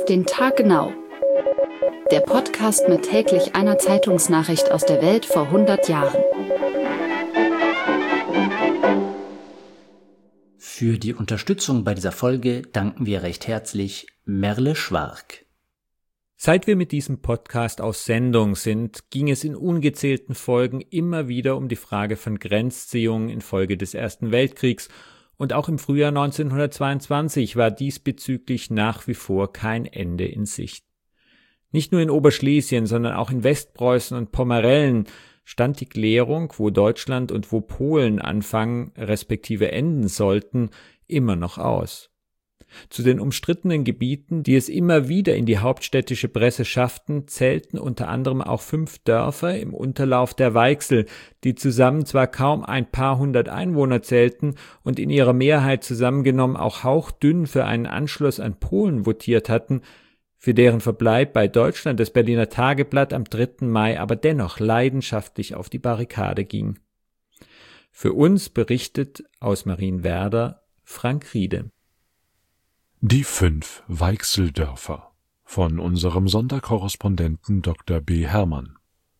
Auf den Tag genau. Der Podcast mit täglich einer Zeitungsnachricht aus der Welt vor 100 Jahren. Für die Unterstützung bei dieser Folge danken wir recht herzlich Merle Schwark. Seit wir mit diesem Podcast auf Sendung sind, ging es in ungezählten Folgen immer wieder um die Frage von Grenzziehungen infolge des Ersten Weltkriegs, und auch im Frühjahr 1922 war diesbezüglich nach wie vor kein Ende in Sicht. Nicht nur in Oberschlesien, sondern auch in Westpreußen und Pomerellen stand die Klärung, wo Deutschland und wo Polen anfangen respektive enden sollten, immer noch aus. Zu den umstrittenen Gebieten, die es immer wieder in die hauptstädtische Presse schafften, zählten unter anderem auch 5 Dörfer im Unterlauf der Weichsel, die zusammen zwar kaum ein paar hundert Einwohner zählten und in ihrer Mehrheit zusammengenommen auch hauchdünn für einen Anschluss an Polen votiert hatten, für deren Verbleib bei Deutschland das Berliner Tageblatt am 3. Mai aber dennoch leidenschaftlich auf die Barrikade ging. Für uns berichtet aus Marienwerder Frank Riede. Die 5 Weichseldörfer von unserem Sonderkorrespondenten Dr. B. Hermann.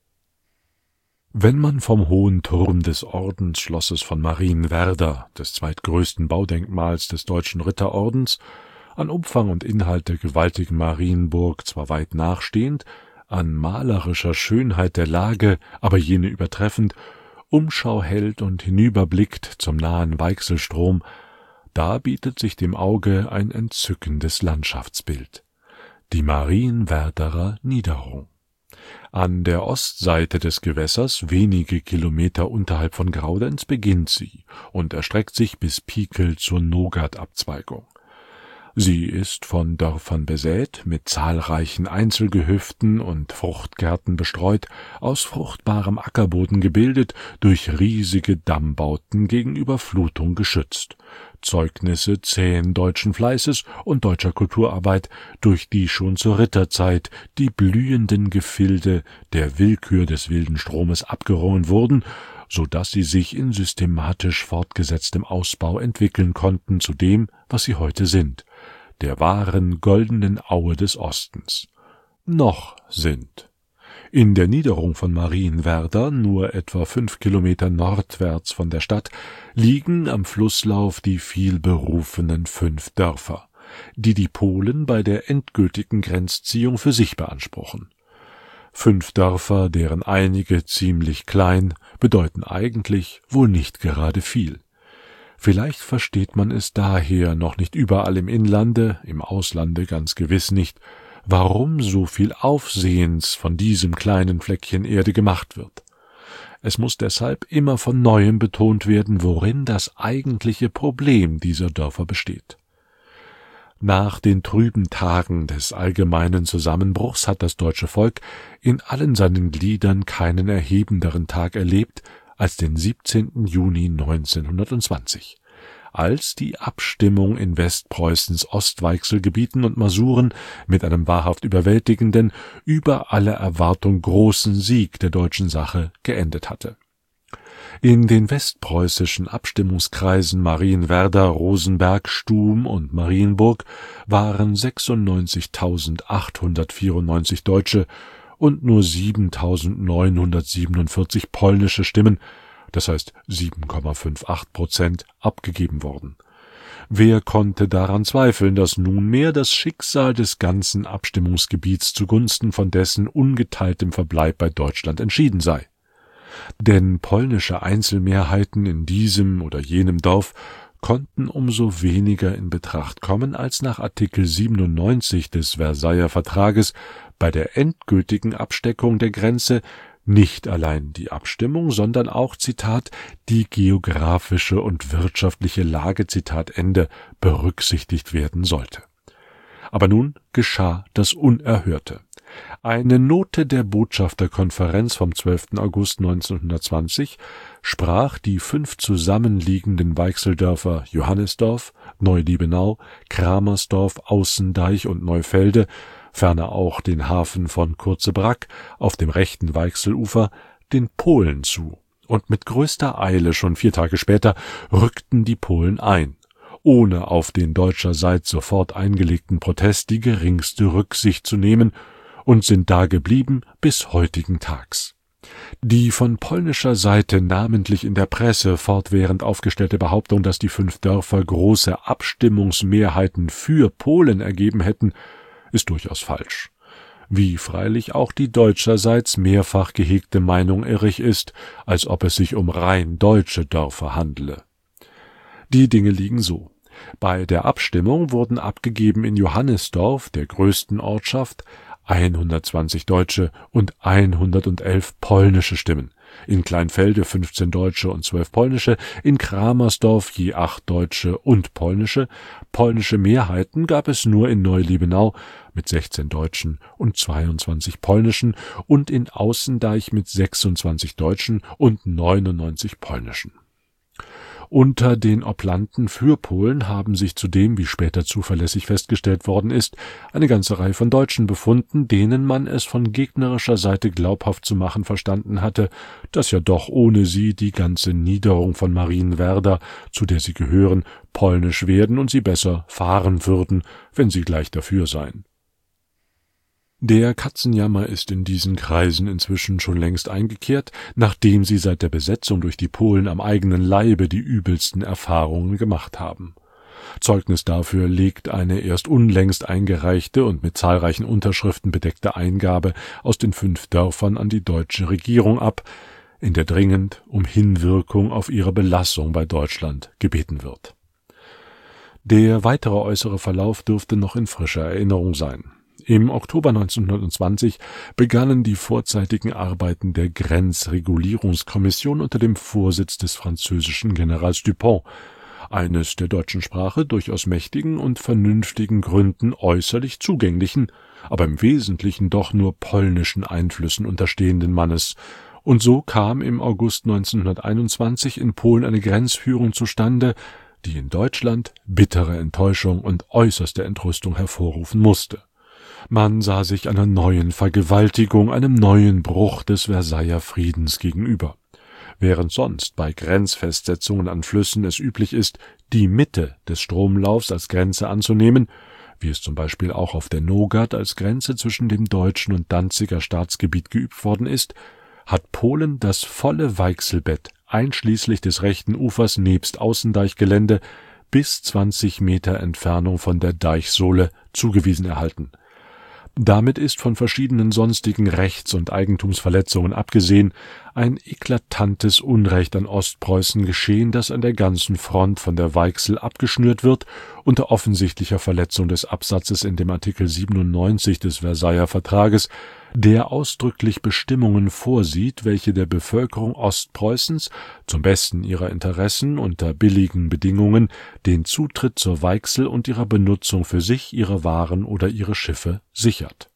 Wenn man vom hohen Turm des Ordensschlosses von Marienwerder, des zweitgrößten Baudenkmals des Deutschen Ritterordens, an Umfang und Inhalt der gewaltigen Marienburg zwar weit nachstehend, an malerischer Schönheit der Lage, aber jene übertreffend, Umschau hält und hinüberblickt zum nahen Weichselstrom, da bietet sich dem Auge ein entzückendes Landschaftsbild. Die Marienwerderer Niederung. An der Ostseite des Gewässers, wenige Kilometer unterhalb von Graudenz, beginnt sie und erstreckt sich bis Piekel zur Nogat-Abzweigung. Sie ist von Dörfern besät, mit zahlreichen Einzelgehöften und Fruchtgärten bestreut, aus fruchtbarem Ackerboden gebildet, durch riesige Dammbauten gegen Überflutung geschützt. Zeugnisse zähen deutschen Fleißes und deutscher Kulturarbeit, durch die schon zur Ritterzeit die blühenden Gefilde der Willkür des wilden Stromes abgerungen wurden, so dass sie sich in systematisch fortgesetztem Ausbau entwickeln konnten zu dem, was sie heute sind, der wahren goldenen Aue des Ostens. Noch sind. In der Niederung von Marienwerder, nur etwa 5 Kilometer nordwärts von der Stadt, liegen am Flusslauf die vielberufenen 5 Dörfer, die die Polen bei der endgültigen Grenzziehung für sich beanspruchen. 5 Dörfer, deren einige ziemlich klein, bedeuten eigentlich wohl nicht gerade viel. Vielleicht versteht man es daher noch nicht überall im Inlande, im Auslande ganz gewiss nicht, warum so viel Aufsehens von diesem kleinen Fleckchen Erde gemacht wird. Es muss deshalb immer von Neuem betont werden, worin das eigentliche Problem dieser Dörfer besteht. Nach den trüben Tagen des allgemeinen Zusammenbruchs hat das deutsche Volk in allen seinen Gliedern keinen erhebenderen Tag erlebt als den 17. Juni 1920, als die Abstimmung in Westpreußens Ostweichselgebieten und Masuren mit einem wahrhaft überwältigenden, über alle Erwartung großen Sieg der deutschen Sache geendet hatte. In den westpreußischen Abstimmungskreisen Marienwerder, Rosenberg, Stuhm und Marienburg waren 96.894 Deutsche und nur 7.947 polnische Stimmen, das heißt 7,58%, abgegeben worden. Wer konnte daran zweifeln, dass nunmehr das Schicksal des ganzen Abstimmungsgebiets zugunsten von dessen ungeteiltem Verbleib bei Deutschland entschieden sei? Denn polnische Einzelmehrheiten in diesem oder jenem Dorf konnten umso weniger in Betracht kommen, als nach Artikel 97 des Versailler Vertrages bei der endgültigen Absteckung der Grenze nicht allein die Abstimmung, sondern auch, Zitat, die geografische und wirtschaftliche Lage, Zitat Ende, berücksichtigt werden sollte. Aber nun geschah das Unerhörte. Eine Note der Botschafterkonferenz vom 12. August 1920 sprach die 5 zusammenliegenden Weichseldörfer Johannisdorf, Neuliebenau, Kramersdorf, Außendeich und Neufelde, ferner auch den Hafen von Kurzebrack auf dem rechten Weichselufer, den Polen zu, und mit größter Eile schon 4 Tage später rückten die Polen ein, ohne auf den deutscherseits sofort eingelegten Protest die geringste Rücksicht zu nehmen und sind da geblieben bis heutigen Tags. Die von polnischer Seite namentlich in der Presse fortwährend aufgestellte Behauptung, dass die 5 Dörfer große Abstimmungsmehrheiten für Polen ergeben hätten, ist durchaus falsch. Wie freilich auch die deutscherseits mehrfach gehegte Meinung irrig ist, als ob es sich um rein deutsche Dörfer handele. Die Dinge liegen so. Bei der Abstimmung wurden abgegeben in Johannisdorf, der größten Ortschaft, 120 deutsche und 111 polnische Stimmen, in Kleinfelde 15 deutsche und 12 polnische, in Kramersdorf je 8 deutsche und polnische. Polnische Mehrheiten gab es nur in Neuliebenau mit 16 deutschen und 22 polnischen und in Außendeich mit 26 deutschen und 99 polnischen. Unter den Oblanten für Polen haben sich zudem, wie später zuverlässig festgestellt worden ist, eine ganze Reihe von Deutschen befunden, denen man es von gegnerischer Seite glaubhaft zu machen verstanden hatte, dass ja doch ohne sie die ganze Niederung von Marienwerder, zu der sie gehören, polnisch werden und sie besser fahren würden, wenn sie gleich dafür seien. Der Katzenjammer ist in diesen Kreisen inzwischen schon längst eingekehrt, nachdem sie seit der Besetzung durch die Polen am eigenen Leibe die übelsten Erfahrungen gemacht haben. Zeugnis dafür legt eine erst unlängst eingereichte und mit zahlreichen Unterschriften bedeckte Eingabe aus den 5 Dörfern an die deutsche Regierung ab, in der dringend um Hinwirkung auf ihre Belassung bei Deutschland gebeten wird. Der weitere äußere Verlauf dürfte noch in frischer Erinnerung sein. Im Oktober 1920 begannen die vorzeitigen Arbeiten der Grenzregulierungskommission unter dem Vorsitz des französischen Generals Dupont, eines der deutschen Sprache durchaus mächtigen und vernünftigen Gründen äußerlich zugänglichen, aber im Wesentlichen doch nur polnischen Einflüssen unterstehenden Mannes, und so kam im August 1921 in Polen eine Grenzführung zustande, die in Deutschland bittere Enttäuschung und äußerste Entrüstung hervorrufen musste. Man sah sich einer neuen Vergewaltigung, einem neuen Bruch des Versailler Friedens gegenüber. Während sonst bei Grenzfestsetzungen an Flüssen es üblich ist, die Mitte des Stromlaufs als Grenze anzunehmen, wie es zum Beispiel auch auf der Nogat als Grenze zwischen dem deutschen und Danziger Staatsgebiet geübt worden ist, hat Polen das volle Weichselbett einschließlich des rechten Ufers nebst Außendeichgelände bis 20 Meter Entfernung von der Deichsohle zugewiesen erhalten. Damit ist von verschiedenen sonstigen Rechts- und Eigentumsverletzungen abgesehen ein eklatantes Unrecht an Ostpreußen geschehen, das an der ganzen Front von der Weichsel abgeschnürt wird, unter offensichtlicher Verletzung des Absatzes in dem Artikel 97 des Versailler Vertrages, der ausdrücklich Bestimmungen vorsieht, welche der Bevölkerung Ostpreußens zum Besten ihrer Interessen unter billigen Bedingungen den Zutritt zur Weichsel und ihrer Benutzung für sich, ihre Waren oder ihre Schiffe sichert.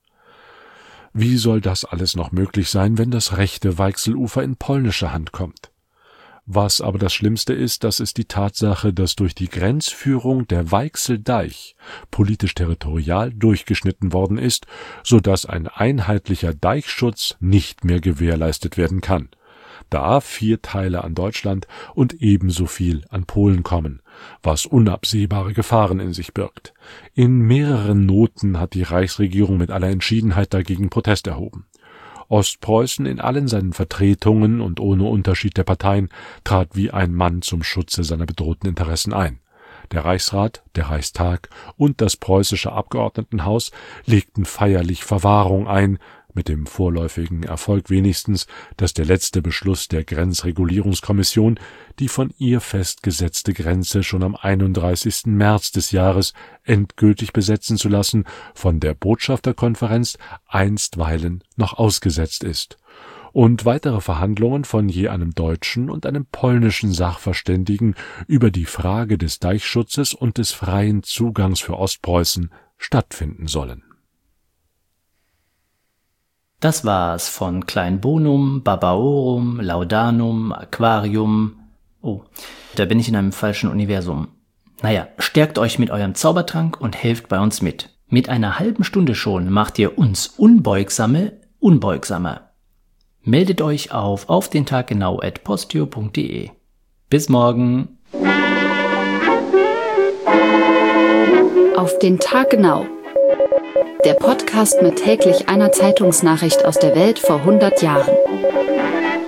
Wie soll das alles noch möglich sein, wenn das rechte Weichselufer in polnische Hand kommt? Was aber das Schlimmste ist, das ist die Tatsache, dass durch die Grenzführung der Weichseldeich politisch territorial durchgeschnitten worden ist, so dass ein einheitlicher Deichschutz nicht mehr gewährleistet werden kann, da 4 Teile an Deutschland und ebenso viel an Polen kommen, was unabsehbare Gefahren in sich birgt. In mehreren Noten hat die Reichsregierung mit aller Entschiedenheit dagegen Protest erhoben. Ostpreußen in allen seinen Vertretungen und ohne Unterschied der Parteien trat wie ein Mann zum Schutze seiner bedrohten Interessen ein. Der Reichsrat, der Reichstag und das preußische Abgeordnetenhaus legten feierlich Verwahrung ein, mit dem vorläufigen Erfolg wenigstens, dass der letzte Beschluss der Grenzregulierungskommission die von ihr festgesetzte Grenze schon am 31. März des Jahres endgültig besetzen zu lassen, von der Botschafterkonferenz einstweilen noch ausgesetzt ist, und weitere Verhandlungen von je einem deutschen und einem polnischen Sachverständigen über die Frage des Deichschutzes und des freien Zugangs für Ostpreußen stattfinden sollen. Das war's von Kleinbonum, Barbarorum, Laudanum, Aquarium. Oh, da bin ich in einem falschen Universum. Naja, stärkt euch mit eurem Zaubertrank und helft bei uns mit. Mit einer halben Stunde schon macht ihr uns Unbeugsame unbeugsamer. Meldet euch auf dentaggenau@postio.de. Bis morgen. Auf den Tag genau. Der Podcast mit täglich einer Zeitungsnachricht aus der Welt vor 100 Jahren.